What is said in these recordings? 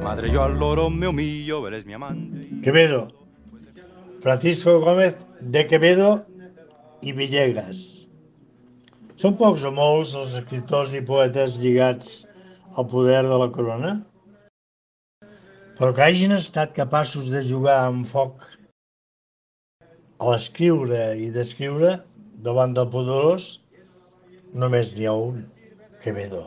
Madre, yo al loro me humillo, eres mi amante. Quevedo. Francisco Gómez de Quevedo i Villegas. Són pocs o molts els escriptors i poetes lligats al poder de la corona, però que hagin estat capaços de jugar amb foc a l'escriure i descriure davant del poderós, només n'hi ha un, Quevedo.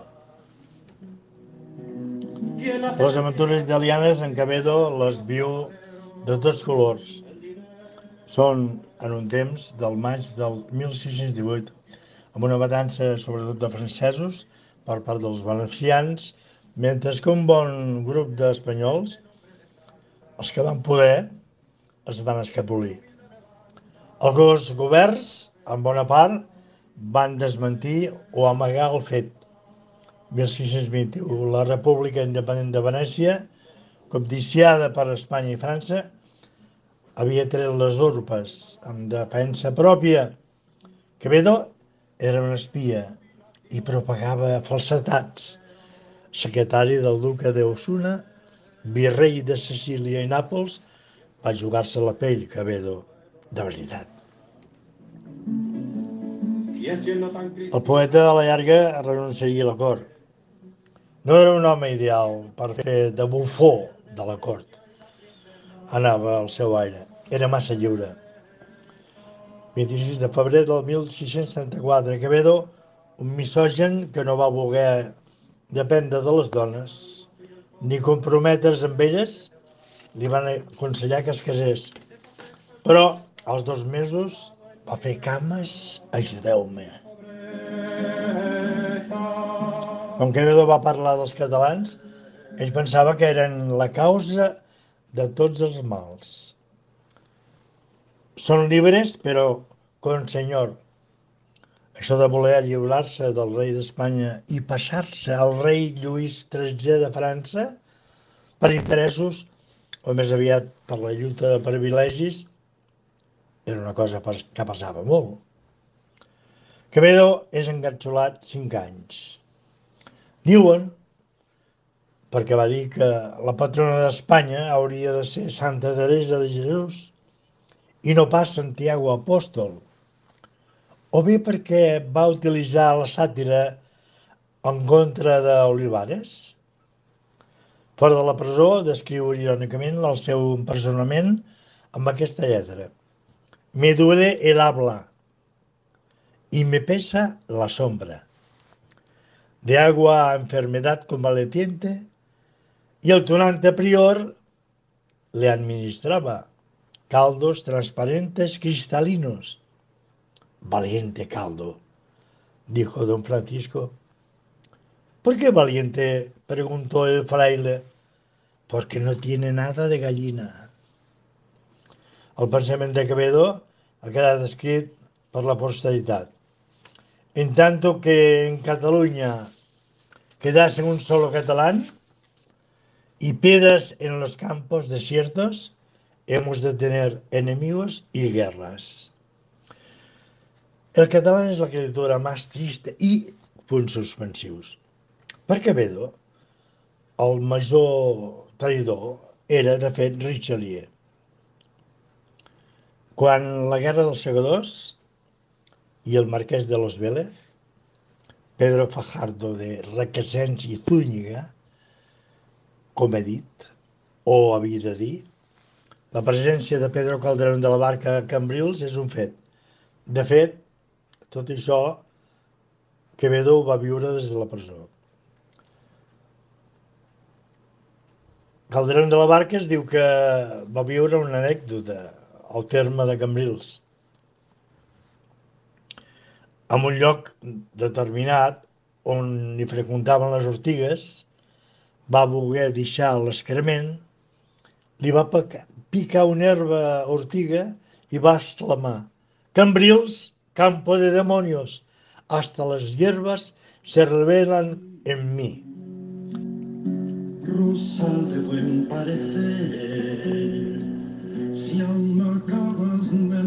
Les aventures italianes en Quevedo les viu de tots colors. Són en un temps del maig del 1618, amb una matança sobretot de francesos per part dels valencians, mentre que un bon grup d'espanyols, els que van poder, es van escapolir. Els governs, en bona part, van desmentir o amagar el fet. 1621, la República Independent de Venècia, cobdiciada per Espanya i França, havia tret les urpes en defensa pròpia. Quevedo era un espia i propagava falsetats. Secretari del duque d'Osuna, virrei de Sicília i Nàpols, va jugar-se la pell, Quevedo, de veritat. El poeta a la llarga renunciaria a la cort. No era un home ideal per fer de bufó de la cort. Anava al seu aire. Era massa lliure. 26 de febrer del 1634, Quevedo, un misògen que no va voler dependre de les dones ni comprometre's amb elles, li van aconsellar que es casés. Però als 2 mesos va fer cames, ajudeu-me. Quan Quevedo va parlar dels catalans, ell pensava que eren la causa de tots els mals. Són llibres, però con senyor. Això de voler lliurar-se del rei d'Espanya i passar-se al rei Lluís XIII de França per interessos, o més aviat per la lluita de privilegis, era una cosa que passava molt. Quevedo és encapsulat 5 anys. Diuen, perquè va dir que la patrona d'Espanya hauria de ser Santa Teresa de Jesús i no pas Santiago Apòstol, o bé perquè va utilitzar la sàtira en contra d'Olivares. Fora de la presó, descriu irònicament el seu empresonament amb aquesta lletra. Me duele el habla y me pesa la sombra. De agua a enfermedad convaleciente, y el tunante prior le administraba caldos transparentes cristalinos. Valiente caldo, dijo don Francisco. ¿Por qué valiente?, preguntó el fraile. Porque no tiene nada de gallina. El pensament de Quevedo ha quedat escrit per la posteritat. En tanto que en Cataluña quedase un solo catalán y piedras en los campos desiertos, hemos de tener enemigos y guerras. El català és la criatura més trista i punts suspensius. Per Quevedo, el major traïdor era, de fet, Richelieu. Quan la Guerra dels Segadors i el marquès de los Vélez, Pedro Fajardo de Requesens i Zúñiga, com he dit, o havia de dir, la presència de Pedro Calderón de la Barca a Cambrils és un fet. De fet, tot això, Quevedo ho va viure des de la presó. Calderón de la Barca es diu que va viure una anècdota al terme de Cambrils. En un lloc determinat on hi freqüentaven les ortigues, va voler deixar l'excrement, li va picar una herba ortiga i va exclamar: Cambrils, campo de demonios, hasta las hierbas se revelan en mí. Rosal de buen parecer, si aún no acabas de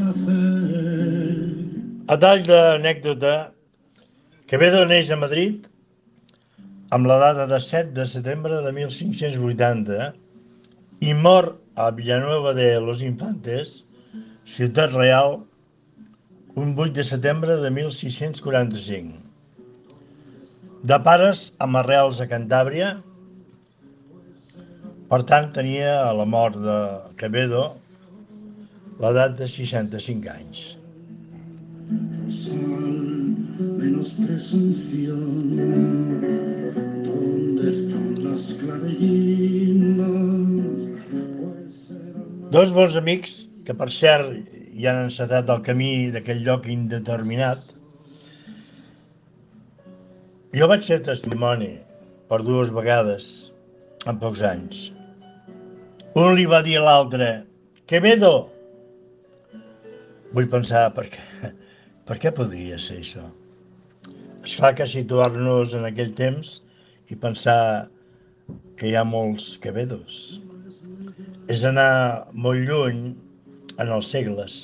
nacer. A tall d'anècdota, Quevedo neix a Madrid amb la data de 7 de setembre de 1580 i mor a Villanueva de los Infantes, Ciutat Real, un 8 de setembre de 1645. De pares amb arrels a Cantàbria, per tant tenia a la mort de Quevedo l'edat de 65 anys. Menos presunción, ¿dónde están las clavellinas? Dos bons amics, que per cert ja han encetat el camí d'aquell lloc indeterminat. Jo vaig ser testimoni per 2 vegades en pocs anys. Un li va dir a l'altre: Quevedo! Vull pensar, per què podria ser això? Esclar que situar-nos en aquell temps i pensar que hi ha molts Quevedos és anar molt lluny en els segles.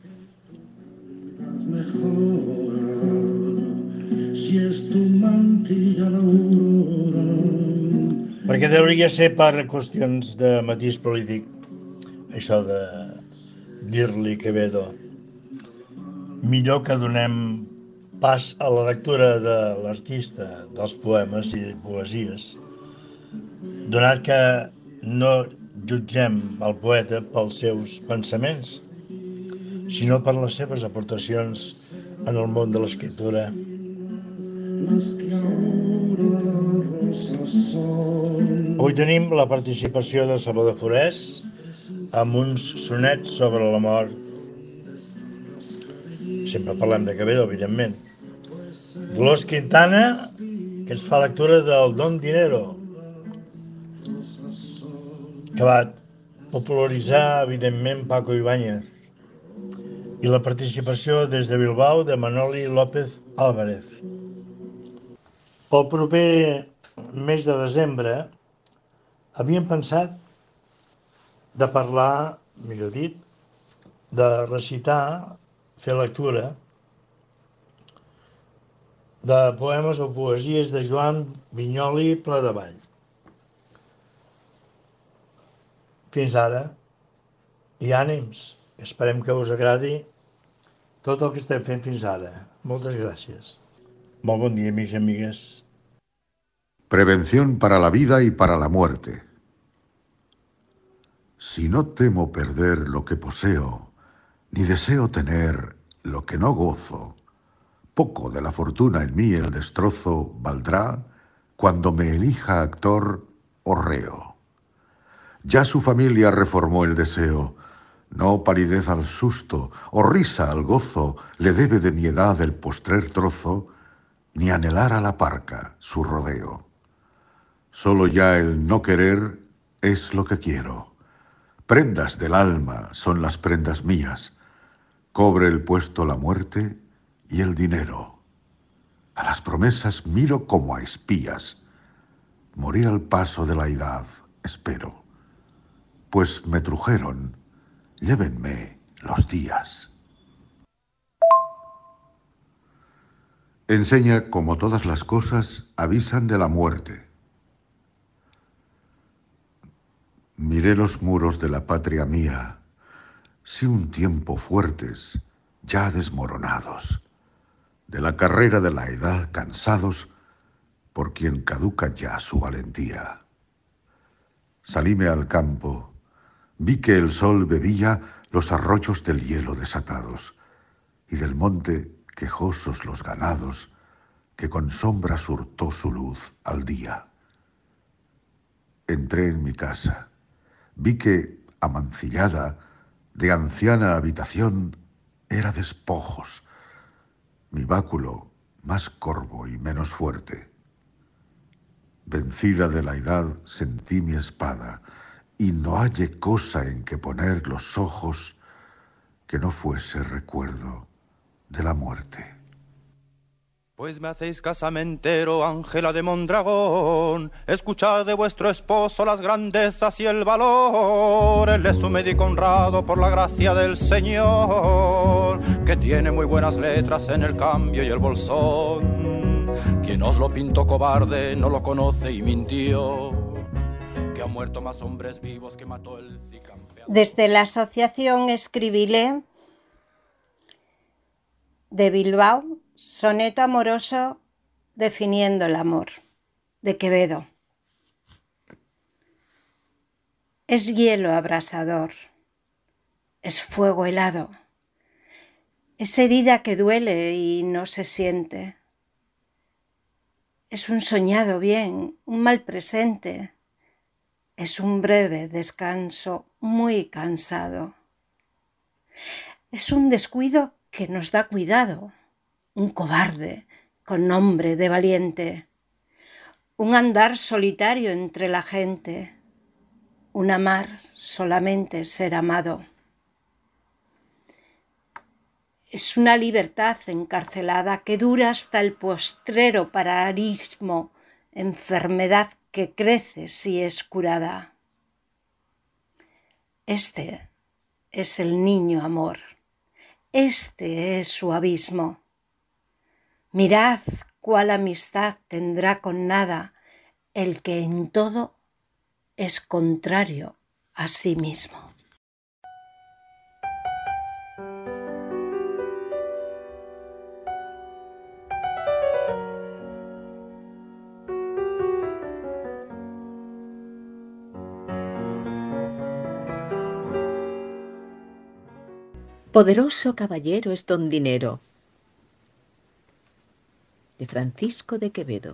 Perquè hauria ser per qüestions de matís polític, això de dir-li Quevedo. Millor que donem pas a la lectura de l'artista, dels poemes i poesies, donat que no jutgem el poeta pels seus pensaments, sinó per les seves aportacions en el món de l'escriptura. Avui tenim la participació de Salvador Forés amb uns sonets sobre la mort. Sempre parlem de Quevedo, evidentment. Dolors Quintana, que ens fa lectura del Don Dinero, que va popularitzar, evidentment, Paco Ibáñez. I la participació des de Bilbao de Manoli López Álvarez. Pel proper mes de desembre havíem pensat de parlar, millor dit, de recitar, fer lectura de poemes o poesies de Joan Vinyoli Pladevall. Fins ara, i ànims, esperem que us agradi tot el que estem fent fins ara. Moltes gràcies. Molt bon dia, amics i amigues. Prevención para la vida y para la muerte. Si no temo perder lo que poseo, ni deseo tener lo que no gozo, poco de la fortuna en mí el destrozo valdrá cuando me elija actor o reo. Ya su familia reformó el deseo, no palidez al susto o risa al gozo le debe de mi edad el postrer trozo, ni anhelar a la parca su rodeo. Solo ya el no querer es lo que quiero. Prendas del alma son las prendas mías. Cobre el puesto la muerte y el dinero. A las promesas miro como a espías. Morir al paso de la edad espero. Pues me trujeron, llévenme los días. Enseña como todas las cosas avisan de la muerte. Miré los muros de la patria mía, si un tiempo fuertes, ya desmoronados, de la carrera de la edad cansados, por quien caduca ya su valentía. Salíme al campo, vi que el sol bebía los arroyos del hielo desatados, y del monte quejosos los ganados, que con sombra surtó su luz al día. Entré en mi casa. Vi que, amancillada, de anciana habitación, era despojos, mi báculo más corvo y menos fuerte. Vencida de la edad sentí mi espada, y no hallé cosa en que poner los ojos que no fuese recuerdo de la muerte. Pues me hacéis casamentero, Ángela de Mondragón, escuchad de vuestro esposo las grandezas y el valor, él es un médico honrado por la gracia del Señor, que tiene muy buenas letras en el cambio y el bolsón. Quien os lo pintó cobarde no lo conoce y mintió, que ha muerto más hombres vivos que mató el cicampeador. Desde la asociación Escribilé de Bilbao, soneto amoroso definiendo el amor, de Quevedo. Es hielo abrasador, es fuego helado, es herida que duele y no se siente. Es un soñado bien, un mal presente, es un breve descanso muy cansado. Es un descuido que nos da cuidado, un cobarde con nombre de valiente, un andar solitario entre la gente, un amar solamente ser amado. Es una libertad encarcelada que dura hasta el postrero paraísmo, enfermedad que crece si es curada. Este es el niño amor, este es su abismo. Mirad cuál amistad tendrá con nada el que en todo es contrario a sí mismo. Poderoso caballero es don Dinero, de Francisco de Quevedo.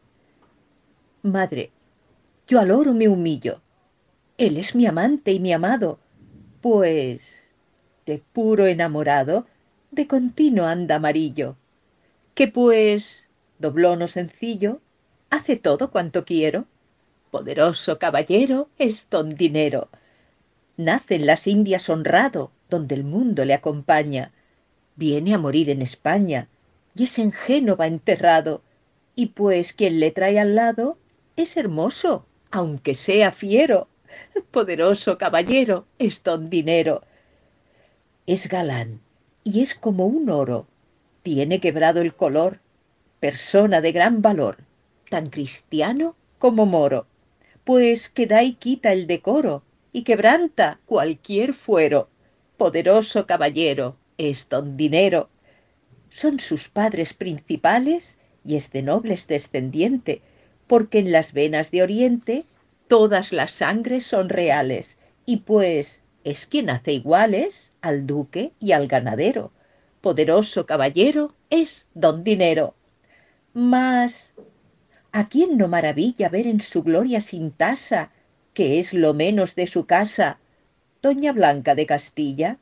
Madre, yo al oro me humillo, él es mi amante y mi amado, pues de puro enamorado de continuo anda amarillo, que pues, doblón o sencillo, hace todo cuanto quiero. Poderoso caballero es don Dinero. Nace en las Indias honrado, donde el mundo le acompaña. Viene a morir en España, y es en Génova enterrado. Y pues quien le trae al lado es hermoso, aunque sea fiero. Poderoso caballero es don Dinero. Es galán, y es como un oro. Tiene quebrado el color, persona de gran valor, tan cristiano como moro. Pues que da y quita el decoro, y quebranta cualquier fuero. Poderoso caballero es don Dinero. Son sus padres principales y es de nobles descendiente, porque en las venas de Oriente todas las sangres son reales, y pues es quien hace iguales al duque y al ganadero. Poderoso caballero es don Dinero. Mas, ¿a quién no maravilla ver en su gloria sin tasa, que es lo menos de su casa, doña Blanca de Castilla?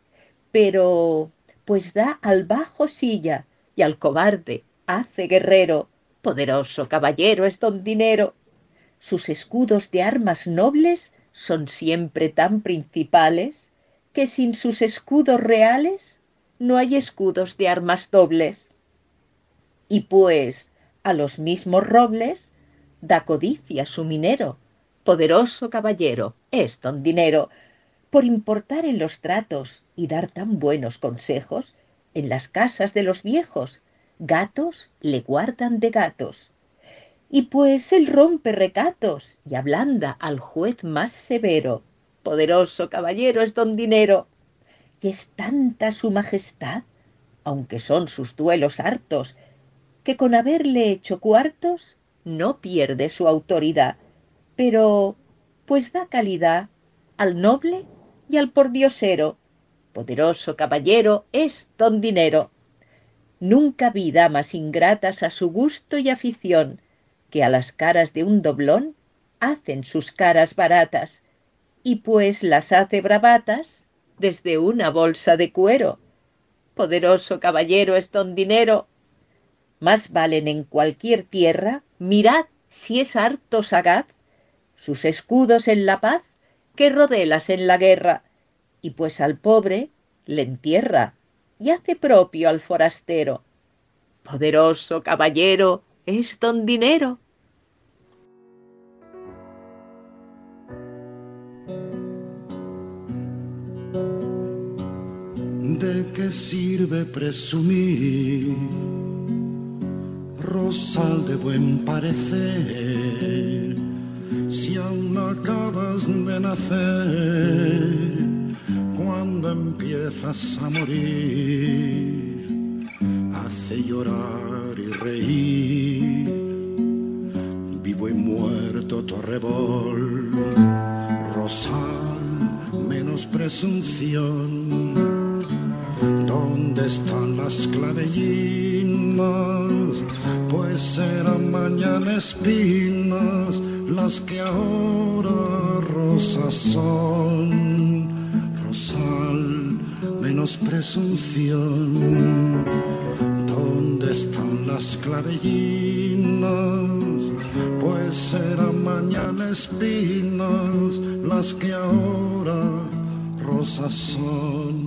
Pero, pues da al bajo silla y al cobarde hace guerrero. Poderoso caballero es don Dinero. Sus escudos de armas nobles son siempre tan principales que sin sus escudos reales no hay escudos de armas dobles. Y pues a los mismos robles da codicia su minero. Poderoso caballero es don Dinero. Por importar en los tratos y dar tan buenos consejos, en las casas de los viejos, gatos le guardan de gatos. Y pues él rompe recatos y ablanda al juez más severo. Poderoso caballero es don Dinero. Y es tanta su majestad, aunque son sus duelos hartos, que con haberle hecho cuartos no pierde su autoridad, pero pues da calidad al noble y al pordiosero. Poderoso caballero es don Dinero. Nunca vi damas ingratas a su gusto y afición, que a las caras de un doblón hacen sus caras baratas, y pues las hace bravatas desde una bolsa de cuero. Poderoso caballero es don Dinero. Más valen en cualquier tierra, mirad si es harto sagaz, sus escudos en la paz que rodelas en la guerra, y pues al pobre le entierra y hace propio al forastero. Poderoso caballero es don Dinero. ¿De qué sirve presumir rosal de buen parecer, si aún no acabas de nacer, cuando empiezas a morir, hace llorar y reír, vivo y muerto torrebol, rosal menos presunción. ¿Dónde están las clavellinas? Pues serán mañana espinas las que ahora rosas son. Rosal, menos presunción. ¿Dónde están las clavellinas? Pues serán mañana espinas las que ahora rosas son.